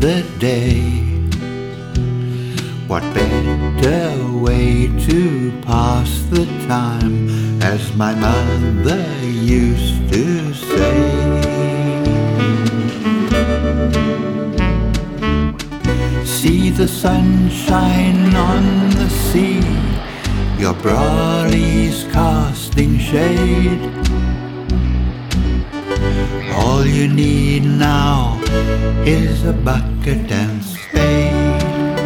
the day. What better way to pass the time, as my mother used to say. See the sunshine on the sea, your brolly's casting shade. All you need now is a bucket and spade.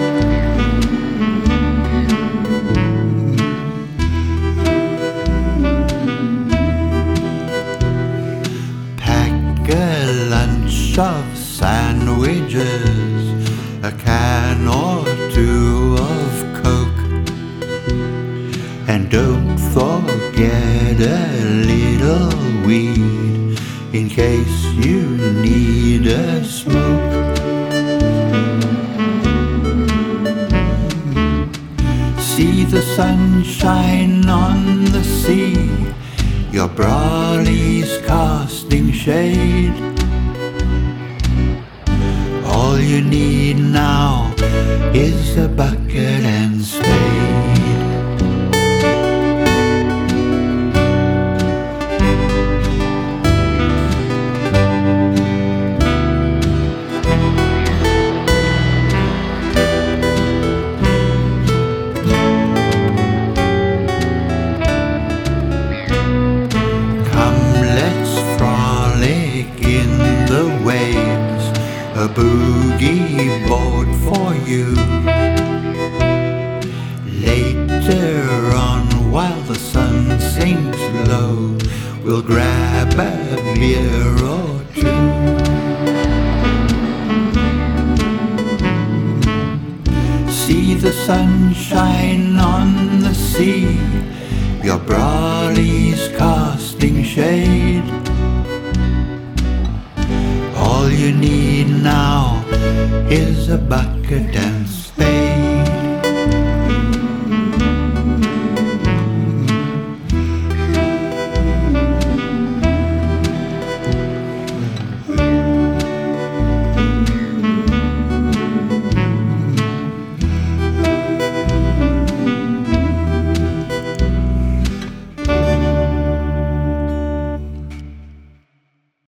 Pack a lunch of sandwiches, a can or two of Coke, and don't forget a little weed in case you need a smoke. See the sunshine on the sea, your brolly's casting shade. All you need now is a bucket and spade. A boogie board for you. Later on, while the sun sinks low, we'll grab a beer or two. See the sunshine on the sea, your brolly's casting shade. All you need now is a bucket and